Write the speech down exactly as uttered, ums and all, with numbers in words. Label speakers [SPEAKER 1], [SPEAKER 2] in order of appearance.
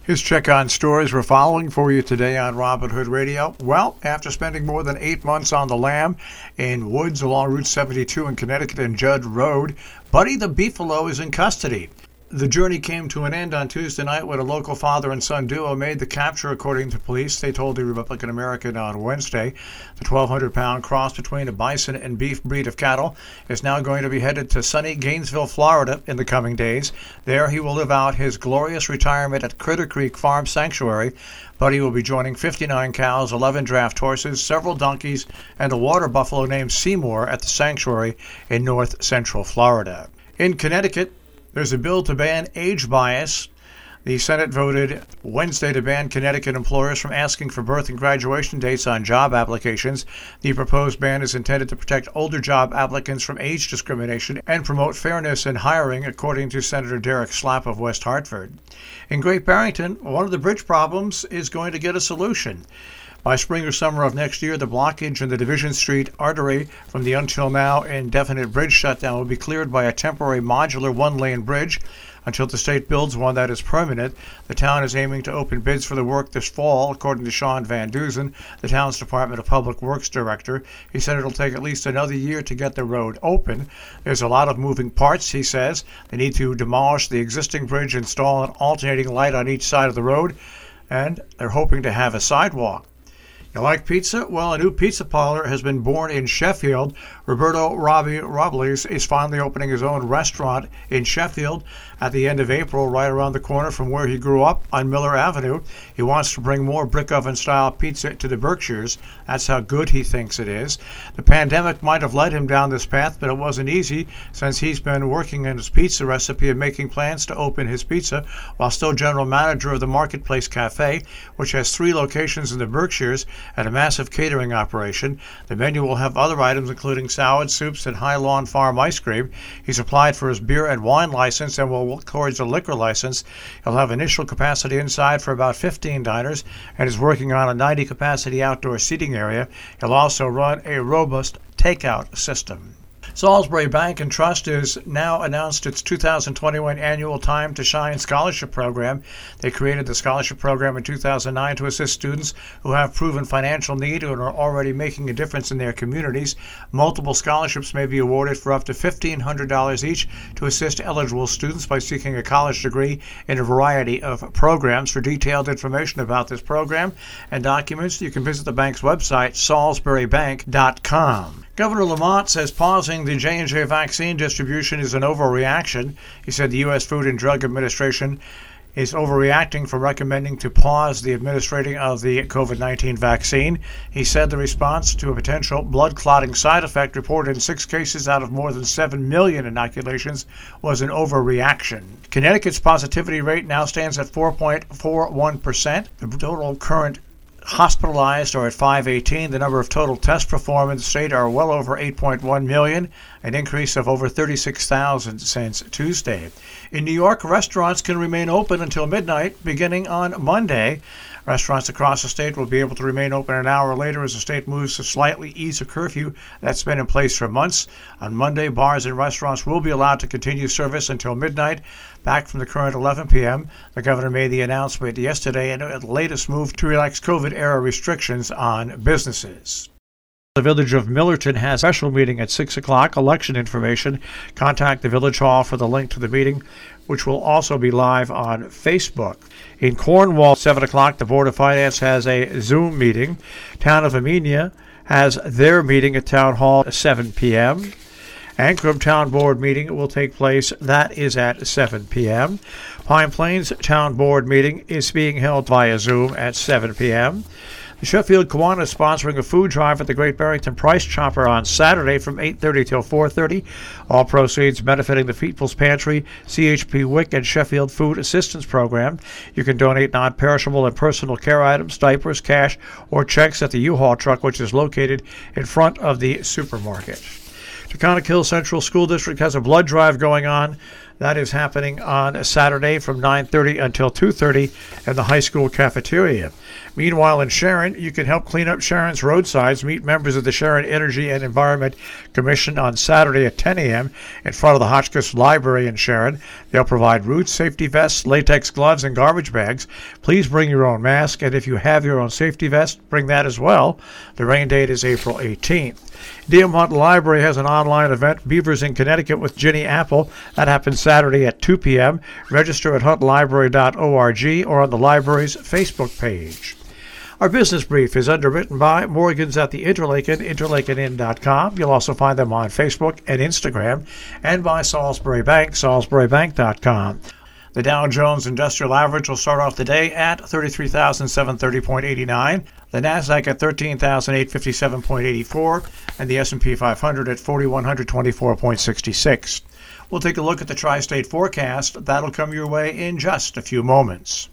[SPEAKER 1] His check on stories we're following for you today on Robin Hood Radio. Well, after spending more than eight months on the lam in woods along Route seventy-two in Connecticut and Judd Road, Buddy the Beefalo is in custody. The journey came to an end on Tuesday night when a local father and son duo made the capture, according to police. They told the Republican American on Wednesday. The twelve hundred pound cross between a bison and beef breed of cattle is now going to be headed to sunny Gainesville, Florida in the coming days. There he will live out his glorious retirement at Critter Creek Farm Sanctuary. Buddy will be joining fifty-nine cows, eleven draft horses, several donkeys, and a water buffalo named Seymour at the sanctuary in north central Florida. In Connecticut, there's a bill to ban age bias. The Senate voted Wednesday to ban Connecticut employers from asking for birth and graduation dates on job applications. The proposed ban is intended to protect older job applicants from age discrimination and promote fairness in hiring, according to Senator Derek Slapp of West Hartford. In Great Barrington, one of the bridge problems is going to get a solution. By spring or summer of next year, the blockage in the Division Street artery from the until now indefinite bridge shutdown will be cleared by a temporary modular one-lane bridge. Until the state builds one that is permanent, the town is aiming to open bids for the work this fall, according to Sean Van Duzen, the town's Department of Public Works director. He said it'll take at least another year to get the road open. There's a lot of moving parts, he says. They need to demolish the existing bridge, install an alternating light on each side of the road, and they're hoping to have a sidewalk. You like pizza? Well, a new pizza parlor has been born in Sheffield. Roberto Robbie Robles is finally opening his own restaurant in Sheffield at the end of April, right around the corner from where he grew up on Miller Avenue. He wants to bring more brick oven-style pizza to the Berkshires. That's how good he thinks it is. The pandemic might have led him down this path, but it wasn't easy since he's been working on his pizza recipe and making plans to open his pizza while still general manager of the Marketplace Cafe, which has three locations in the Berkshires and a massive catering operation. The menu will have other items including salad, soups, and High Lawn Farm ice cream. He's applied for his beer and wine license and will work towards a liquor license. He'll have initial capacity inside for about fifteen diners and is working on a ninety capacity outdoor seating area. He'll also run a robust takeout system. Salisbury Bank and Trust has now announced its two thousand twenty-one Annual Time to Shine Scholarship Program. They created the scholarship program in two thousand nine to assist students who have proven financial need and are already making a difference in their communities. Multiple scholarships may be awarded for up to fifteen hundred dollars each to assist eligible students by seeking a college degree in a variety of programs. For detailed information about this program and documents, you can visit the bank's website, salisbury bank dot com. Governor Lamont says pausing the J and J vaccine distribution is an overreaction. He said the U S Food and Drug Administration is overreacting for recommending to pause the administering of the COVID nineteen vaccine. He said the response to a potential blood clotting side effect reported in six cases out of more than seven million inoculations was an overreaction. Connecticut's positivity rate now stands at four point four one percent. The total current hospitalized are at five eighteen. The number of total tests performed in the state are well over eight point one million, an increase of over thirty-six thousand since Tuesday. In New York, restaurants can remain open until midnight beginning on Monday. Restaurants across the state will be able to remain open an hour later as the state moves to slightly ease a curfew that's been in place for months. On Monday, bars and restaurants will be allowed to continue service until midnight, back from the current eleven p.m. The governor made the announcement yesterday in the latest move to relax COVID-era restrictions on businesses. The Village of Millerton has a special meeting at six o'clock. Election information. Contact the Village Hall for the link to the meeting, which will also be live on Facebook. In Cornwall, seven o'clock, the Board of Finance has a Zoom meeting. Town of Amenia has their meeting at Town Hall at seven p.m. Ancrum Town Board meeting will take place. That is at seven p.m. Pine Plains Town Board meeting is being held via Zoom at seven p.m. The Sheffield Kiwanis is sponsoring a food drive at the Great Barrington Price Chopper on Saturday from eight thirty till four thirty. All proceeds benefiting the People's Pantry, C H P W I C, and Sheffield Food Assistance Program. You can donate non-perishable and personal care items, diapers, cash, or checks at the U-Haul truck, which is located in front of the supermarket. Taconic Hill Central School District has a blood drive going on. That is happening on Saturday from nine thirty until two thirty in the high school cafeteria. Meanwhile, in Sharon, you can help clean up Sharon's roadsides. Meet members of the Sharon Energy and Environment Commission on Saturday at ten a.m. in front of the Hotchkiss Library in Sharon. They'll provide route safety vests, latex gloves, and garbage bags. Please bring your own mask, and if you have your own safety vest, bring that as well. The rain date is April eighteenth. D M Hunt Library has an online event, Beavers in Connecticut with Ginny Apple. That happens Saturday at two p.m. Register at hunt library dot org or on the library's Facebook page. Our business brief is underwritten by Morgans at the Interlaken, interlaken inn dot com. You'll also find them on Facebook and Instagram, and by Salisbury Bank, salisbury bank dot com. The Dow Jones Industrial Average will start off the day at thirty-three thousand seven hundred thirty point eight nine, the Nasdaq at thirteen thousand eight hundred fifty-seven point eight four, and the S and P five hundred at four thousand one hundred twenty-four point six six. We'll take a look at the tri-state forecast. That'll come your way in just a few moments.